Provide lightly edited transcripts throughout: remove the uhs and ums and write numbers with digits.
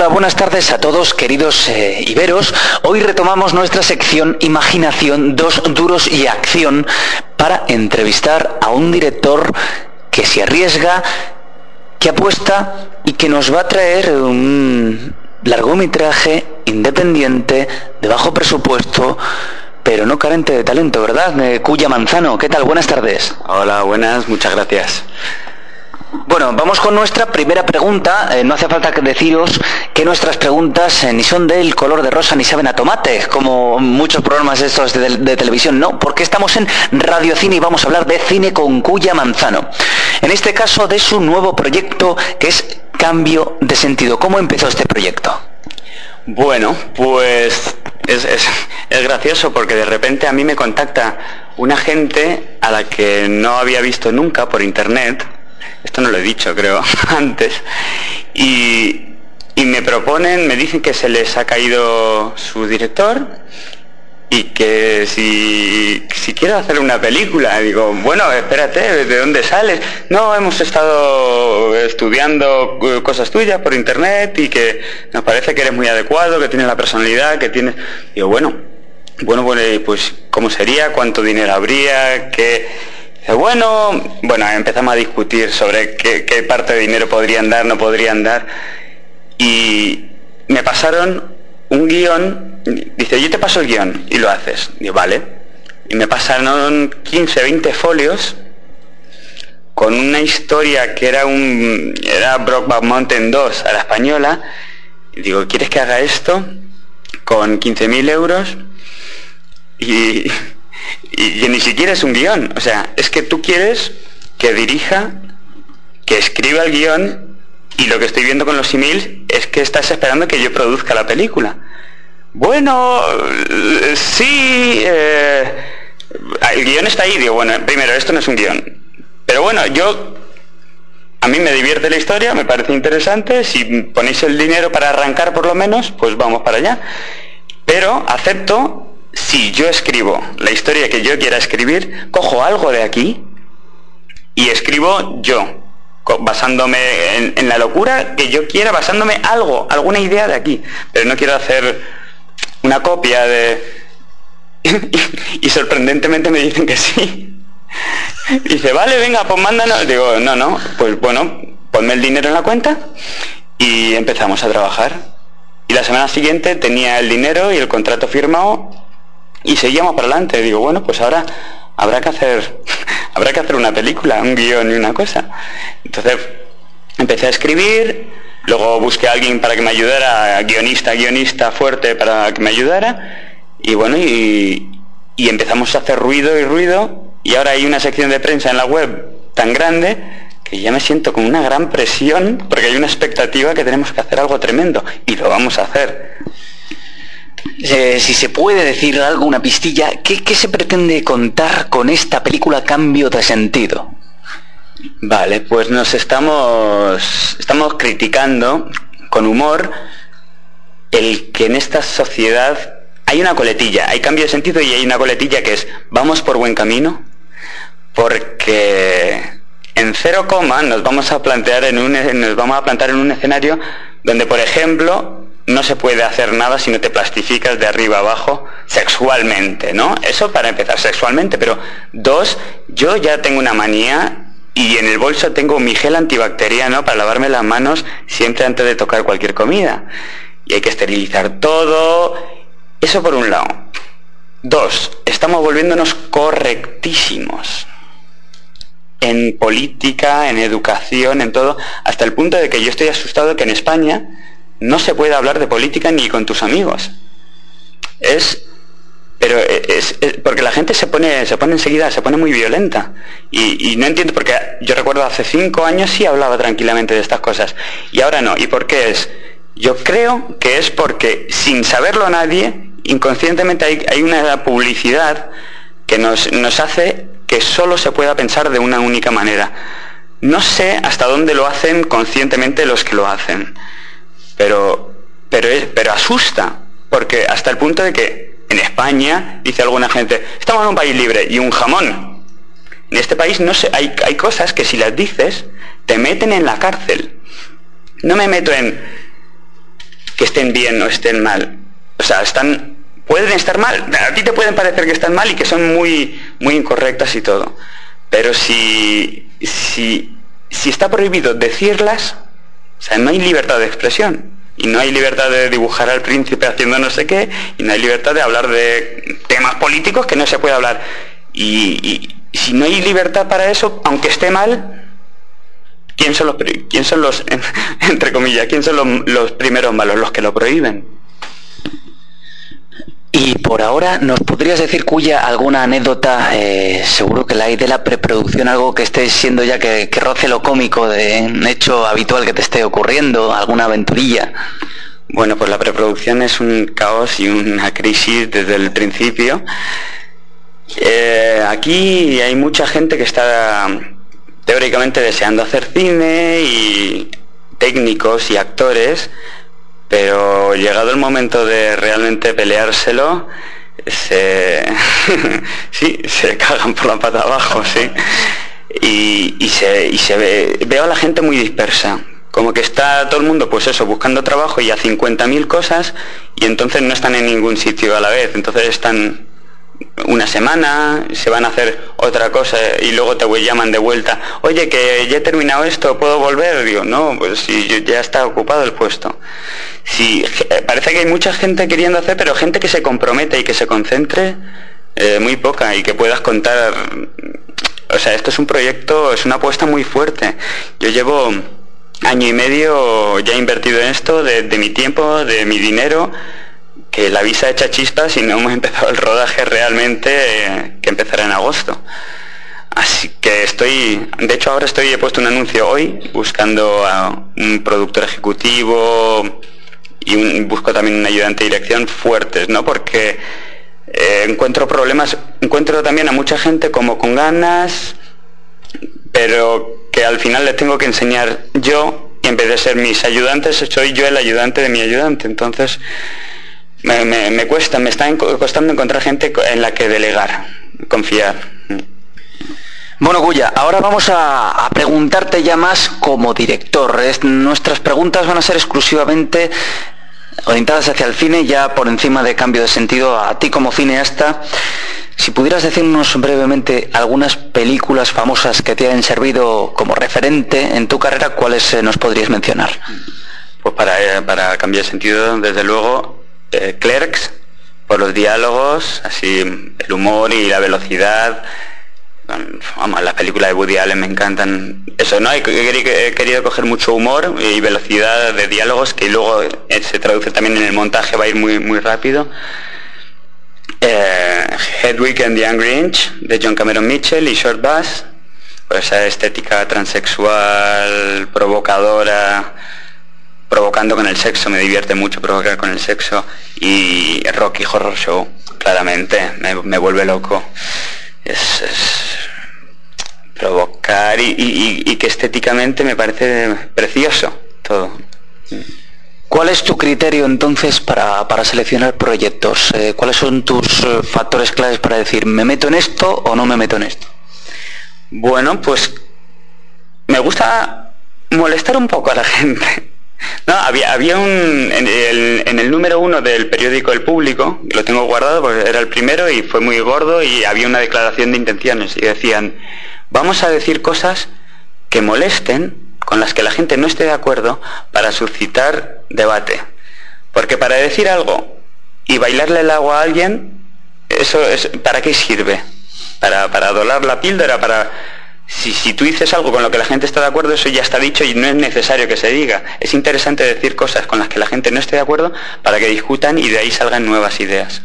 Hola, buenas tardes a todos, queridos iberos. Hoy retomamos nuestra sección Imaginación, dos duros y acción para entrevistar a un director que se arriesga, que apuesta y que nos va a traer un largometraje independiente, de bajo presupuesto, pero no carente de talento, ¿verdad? Cuya Manzano, ¿qué tal? Buenas tardes. Hola, buenas, muchas gracias. Bueno, vamos con nuestra primera pregunta. No hace falta deciros que nuestras preguntas ni son del color de rosa ni saben a tomate, como muchos programas estos de televisión, no, porque estamos en Radio Cine y vamos a hablar de cine con Cuya Manzano. En este caso de su nuevo proyecto, que es Cambio de Sentido. ¿Cómo empezó este proyecto? Bueno, pues es gracioso porque de repente a mí me contacta una gente a la que no había visto nunca por internet. Esto no lo he dicho, creo, antes. Y me proponen, me dicen que se les ha caído su director y que si quiero hacer una película. Digo, bueno, espérate, ¿de dónde sales? No, hemos estado estudiando cosas tuyas por internet y que nos parece que eres muy adecuado, que tienes la personalidad, que tienes... Digo, bueno, pues ¿cómo sería? ¿Cuánto dinero habría? ¿Qué...? Bueno, empezamos a discutir sobre qué parte de dinero podrían dar, no podrían dar, y me pasaron un guión. Dice, yo te paso el guión y lo haces. Digo, vale. Y me pasaron 15, 20 folios con una historia que era Brokeback Mountain 2 a la española. Y digo, ¿quieres que haga esto con 15.000 euros? Y ni siquiera es un guión, o sea, es que tú quieres que dirija, que escriba el guión, y lo que estoy viendo con los emails es que estás esperando que yo produzca la película. Bueno, sí, el guión está ahí. Digo, bueno, primero, esto no es un guión, pero bueno, a mí me divierte la historia, me parece interesante. Si ponéis el dinero para arrancar por lo menos, pues vamos para allá, pero acepto. Si yo escribo la historia que yo quiera escribir, cojo algo de aquí y escribo yo, basándome en la locura que yo quiera, basándome alguna idea de aquí, pero no quiero hacer una copia de... y sorprendentemente me dicen que sí. Y dice, vale, venga, pues mándanos. Digo, no, pues bueno, ponme el dinero en la cuenta y empezamos a trabajar. Y la semana siguiente tenía el dinero y el contrato firmado y seguíamos para adelante. Digo, bueno, pues ahora habrá que hacer una película, un guión y una cosa. Entonces empecé a escribir, luego busqué a alguien para que me ayudara, guionista fuerte para que me ayudara, y bueno, y empezamos a hacer ruido, y ahora hay una sección de prensa en la web tan grande que ya me siento con una gran presión, porque hay una expectativa que tenemos que hacer algo tremendo, y lo vamos a hacer. Si se puede decir algo, una pistilla, ¿qué se pretende contar con esta película Cambio de Sentido? Vale, pues nos estamos criticando con humor el que en esta sociedad hay una coletilla, hay cambio de sentido y hay una coletilla que es, vamos por buen camino, porque en 0, nos vamos a plantar en un escenario donde, por ejemplo, no se puede hacer nada si no te plastificas de arriba abajo sexualmente, ¿no? Eso para empezar, sexualmente. Pero 2, yo ya tengo una manía y en el bolso tengo mi gel antibacteriano para lavarme las manos siempre antes de tocar cualquier comida. Y hay que esterilizar todo. Eso por un lado. 2, estamos volviéndonos correctísimos. En política, en educación, en todo, hasta el punto de que yo estoy asustado que en España no se puede hablar de política ni con tus amigos. Pero porque la gente se pone enseguida, se pone muy violenta. Y no entiendo, porque yo recuerdo hace 5 años sí hablaba tranquilamente de estas cosas. Y ahora no. ¿Y por qué es? Yo creo que es porque, sin saberlo nadie, inconscientemente hay una publicidad que nos hace que solo se pueda pensar de una única manera. No sé hasta dónde lo hacen conscientemente los que lo hacen. Pero asusta, porque hasta el punto de que en España, dice alguna gente, estamos en un país libre y un jamón. En este país no sé, hay cosas que si las dices te meten en la cárcel. No me meto en que estén bien o estén mal. O sea, pueden estar mal, a ti te pueden parecer que están mal y que son muy, muy incorrectas y todo. Pero si está prohibido decirlas, o sea, no hay libertad de expresión. Y no hay libertad de dibujar al príncipe haciendo no sé qué, y no hay libertad de hablar de temas políticos que no se puede hablar. Y si no hay libertad para eso, aunque esté mal, ¿quién son los entre comillas, quién son los primeros malos? Los que lo prohíben. Y por ahora, ¿nos podrías decir, Cuya, alguna anécdota, seguro que la hay, de la preproducción, algo que esté siendo ya que roce lo cómico, de un hecho habitual que te esté ocurriendo, alguna aventurilla? Bueno, pues la preproducción es un caos y una crisis desde el principio. Aquí hay mucha gente que está teóricamente deseando hacer cine, y técnicos y actores, pero llegado el momento de realmente peleárselo, se cagan por la pata abajo, sí. Veo a la gente muy dispersa, como que está todo el mundo, pues eso, buscando trabajo y a 50.000 cosas, y entonces no están en ningún sitio a la vez. Entonces están una semana, se van a hacer otra cosa y luego te llaman de vuelta, oye, que ya he terminado esto, ¿puedo volver? Digo, no, pues si ya está ocupado el puesto. Sí, parece que hay mucha gente queriendo hacer, pero gente que se compromete y que se concentre, muy poca, y que puedas contar. O sea, esto es un proyecto, es una apuesta muy fuerte. Yo llevo año y medio ya invertido en esto, de mi tiempo, de mi dinero, que la visa echa chispas y no hemos empezado el rodaje realmente, que empezará en agosto. Así que de hecho ahora he puesto un anuncio hoy buscando a un productor ejecutivo y busco también un ayudante de dirección fuertes, ¿no? Porque encuentro también a mucha gente como con ganas, pero que al final les tengo que enseñar yo, y en vez de ser mis ayudantes, soy yo el ayudante de mi ayudante. Entonces me está costando encontrar gente en la que delegar, confiar. Bueno, Cuya, ahora vamos a preguntarte ya más como director. Nuestras preguntas van a ser exclusivamente orientadas hacia el cine, ya por encima de cambio de sentido a ti como cineasta. Si pudieras decirnos brevemente algunas películas famosas que te hayan servido como referente en tu carrera, ¿cuáles nos podrías mencionar? Pues para cambiar de sentido, desde luego, Clerks, por los diálogos, así el humor y la velocidad. Vamos, las películas de Woody Allen me encantan. Eso, ¿no? He querido coger mucho humor y velocidad de diálogos, que luego se traduce también en el montaje, va a ir muy, muy rápido. Hedwig and the Angry Inch, de John Cameron Mitchell, y Short Bus, pues esa estética transexual, provocadora, provocando con el sexo, me divierte mucho provocar con el sexo. Y Rocky Horror Show, claramente, me vuelve loco. Es provocar y que estéticamente me parece precioso todo. ¿Cuál es tu criterio entonces para seleccionar proyectos? ¿Cuáles son tus factores claves para decir, ¿me meto en esto o no me meto en esto? Bueno, pues me gusta molestar un poco a la gente. No, había en el número 1 del periódico El Público, que lo tengo guardado porque era el primero y fue muy gordo, y había una declaración de intenciones y decían, vamos a decir cosas que molesten, con las que la gente no esté de acuerdo, para suscitar debate. Porque para decir algo y bailarle el agua a alguien, eso es, ¿para qué sirve? Para dorar la píldora, Si tú dices algo con lo que la gente está de acuerdo, eso ya está dicho y no es necesario que se diga. Es interesante decir cosas con las que la gente no esté de acuerdo para que discutan y de ahí salgan nuevas ideas.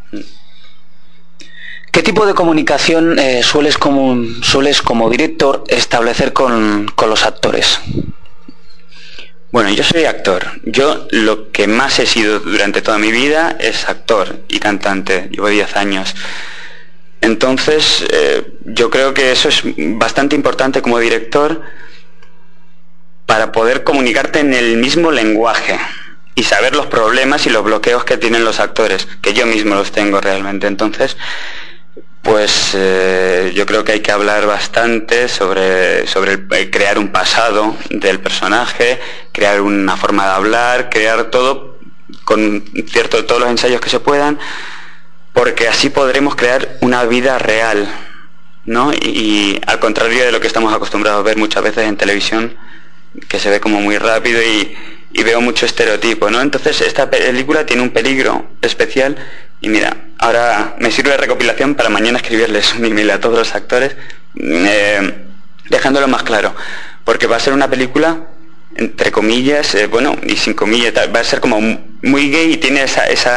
¿Qué tipo de comunicación sueles como director establecer con los actores? Bueno, yo soy actor. Yo lo que más he sido durante toda mi vida es actor y cantante. Llevo 10 años. Entonces, yo creo que eso es bastante importante como director para poder comunicarte en el mismo lenguaje y saber los problemas y los bloqueos que tienen los actores, que yo mismo los tengo realmente. Entonces, pues yo creo que hay que hablar bastante sobre crear un pasado del personaje, crear una forma de hablar, crear todo con todos los ensayos que se puedan, porque así podremos crear una vida real, ¿no? Y al contrario de lo que estamos acostumbrados a ver muchas veces en televisión, que se ve como muy rápido y veo mucho estereotipo, ¿no? Entonces esta película tiene un peligro especial y mira, ahora me sirve de recopilación para mañana escribirles un email a todos los actores dejándolo más claro, porque va a ser una película entre comillas, bueno, y sin comillas, va a ser como muy gay y tiene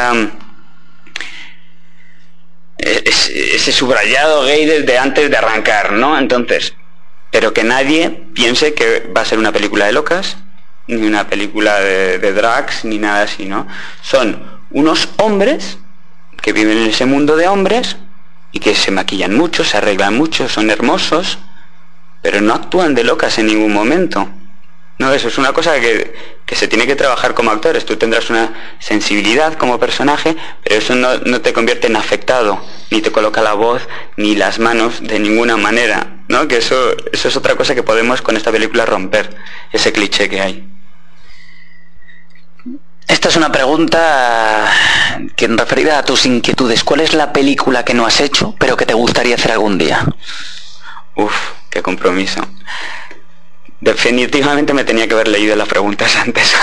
ese subrayado gay desde antes de arrancar, ¿no? Entonces, pero que nadie piense que va a ser una película de locas, ni una película de drags, ni nada así, ¿no? Son unos hombres que viven en ese mundo de hombres y que se maquillan mucho, se arreglan mucho, son hermosos, pero no actúan de locas en ningún momento. No, eso es una cosa que se tiene que trabajar como actores. Tú tendrás una sensibilidad como personaje, pero eso no te convierte en afectado, ni te coloca la voz, ni las manos de ninguna manera, ¿no? Que eso es otra cosa que podemos con esta película romper, ese cliché que hay. Esta es una pregunta que referida a tus inquietudes. ¿Cuál es la película que no has hecho, pero que te gustaría hacer algún día? Uf, qué compromiso. Definitivamente me tenía que haber leído las preguntas antes.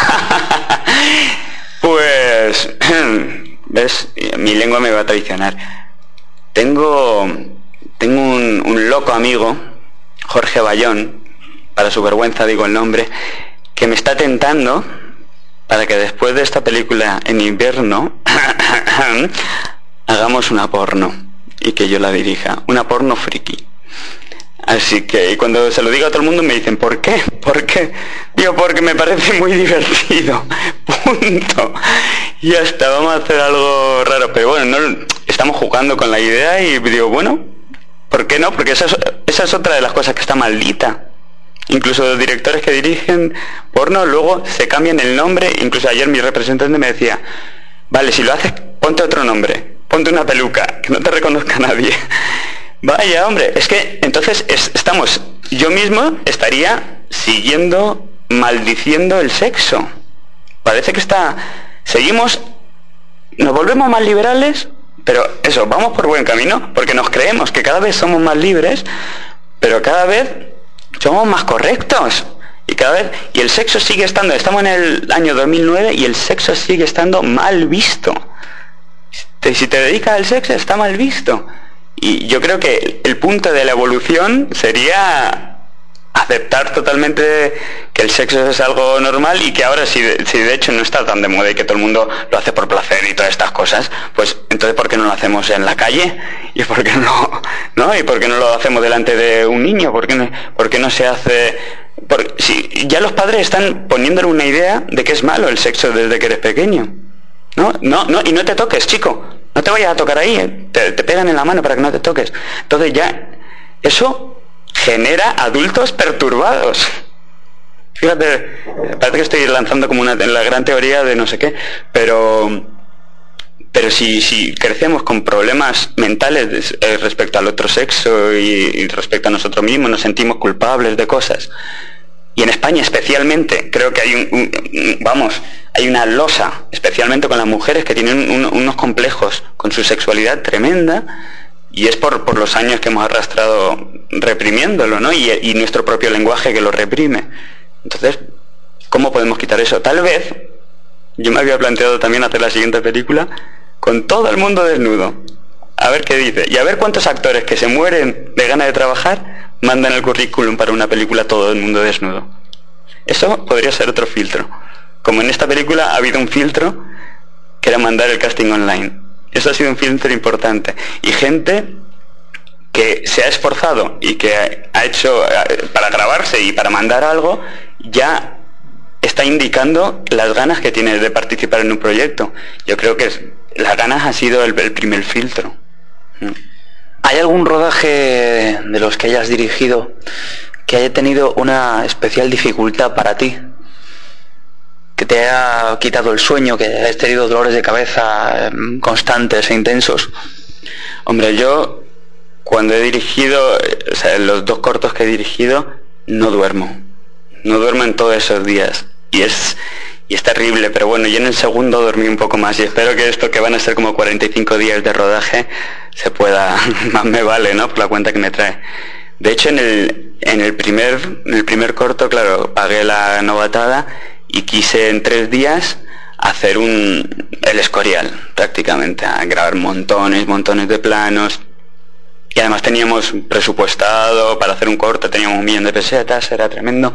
Pues, ¿ves? Mi lengua me va a traicionar. Tengo un loco amigo, Jorge Bayón, para su vergüenza digo el nombre, que me está tentando para que después de esta película en invierno hagamos una porno y que yo la dirija, una porno friki. Así que cuando se lo digo a todo el mundo me dicen, ¿por qué? ¿Por qué? Digo, porque me parece muy divertido. Punto. Y ya está, vamos a hacer algo raro. Pero bueno, no, estamos jugando con la idea y digo, bueno, ¿por qué no? Porque esa es otra de las cosas que está maldita. Incluso los directores que dirigen porno luego se cambian el nombre. Incluso ayer mi representante me decía, vale, si lo haces, ponte otro nombre. Ponte una peluca, que no te reconozca nadie. Vaya, hombre, es que entonces yo mismo estaría maldiciendo el sexo. Parece que nos volvemos más liberales, pero eso, vamos por buen camino, porque nos creemos que cada vez somos más libres, pero cada vez somos más correctos. Y el sexo sigue estando, estamos en el año 2009 y el sexo sigue estando mal visto. Si te dedicas al sexo, está mal visto. Y yo creo que el punto de la evolución sería aceptar totalmente que el sexo es algo normal y que ahora si de hecho no está tan de moda y que todo el mundo lo hace por placer y todas estas cosas, pues entonces ¿por qué no lo hacemos en la calle? ¿Y por qué no? ¿Y por qué no lo hacemos delante de un niño? ¿Por qué no se hace? Si ya los padres están poniéndole una idea de que es malo el sexo desde que eres pequeño. No, y no te toques, chico. No te vayas a tocar ahí, te pegan en la mano para que no te toques. Entonces ya, eso genera adultos perturbados. Fíjate, parece que estoy lanzando como la gran teoría de no sé qué, pero si crecemos con problemas mentales respecto al otro sexo y respecto a nosotros mismos, nos sentimos culpables de cosas. Y en España especialmente, creo que hay una losa, especialmente con las mujeres que tienen unos complejos con su sexualidad tremenda, y es por los años que hemos arrastrado reprimiéndolo, ¿no? Y nuestro propio lenguaje que lo reprime. Entonces, ¿cómo podemos quitar eso? Tal vez, yo me había planteado también hacer la siguiente película con todo el mundo desnudo. A ver qué dice. Y a ver cuántos actores que se mueren de ganas de trabajar mandan el currículum para una película todo el mundo desnudo. Eso podría ser otro filtro. Como en esta película ha habido un filtro que era mandar el casting online. Eso ha sido un filtro importante. Y gente que se ha esforzado y que ha hecho para grabarse y para mandar algo, ya está indicando las ganas que tiene de participar en un proyecto. Yo creo que las ganas ha sido el primer filtro. ¿Hay algún rodaje de los que hayas dirigido que haya tenido una especial dificultad para ti? Que te haya quitado el sueño, que hayas tenido dolores de cabeza constantes e intensos. Hombre, yo cuando he dirigido, o sea, los 2 cortos que he dirigido, no duermo en todos esos días. y es terrible, pero bueno, yo en el segundo dormí un poco más y espero que esto, que van a ser como 45 días de rodaje, se pueda, más me vale, ¿no? Por la cuenta que me trae. De hecho, en el primer corto, claro, pagué la novatada y quise en 3 días hacer el Escorial, prácticamente, a grabar montones de planos. Y además teníamos presupuestado para hacer un corto, teníamos 1 millón de pesetas, era tremendo.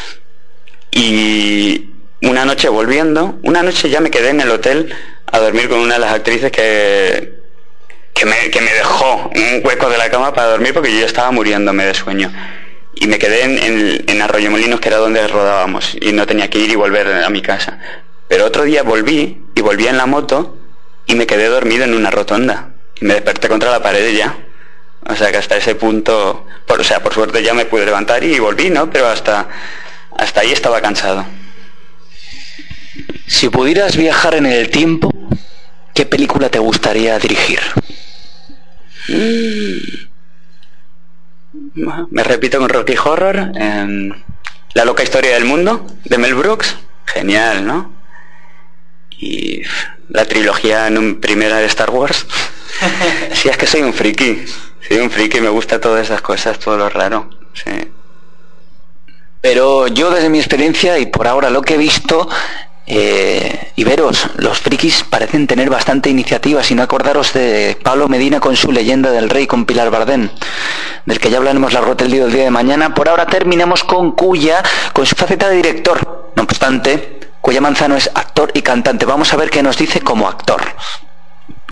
Y una noche ya me quedé en el hotel a dormir con una de las actrices que me dejó un hueco de la cama para dormir porque yo ya estaba muriéndome de sueño. Y me quedé en Arroyomolinos, que era donde rodábamos, y no tenía que ir y volver a mi casa. Pero otro día volví en la moto y me quedé dormido en una rotonda. Y me desperté contra la pared ya. O sea que hasta ese punto, por suerte ya me pude levantar y volví, ¿no? Pero hasta ahí estaba cansado. Si pudieras viajar en el tiempo, ¿qué película te gustaría dirigir? Me repito con Rocky Horror, La loca historia del mundo, de Mel Brooks, genial, ¿no? Y la trilogía primera de Star Wars. Sí, es que soy un friki, me gusta todas esas cosas, todo lo raro, sí. Pero yo desde mi experiencia y por ahora lo que he visto, Iberos, los frikis parecen tener bastante iniciativa, si no acordaros de Pablo Medina con su Leyenda del Rey con Pilar Bardem, del que ya hablaremos largo el día de mañana. Por ahora terminamos con Cuya, con su faceta de director. No obstante, Cuya Manzano es actor y cantante. Vamos a ver qué nos dice como actor.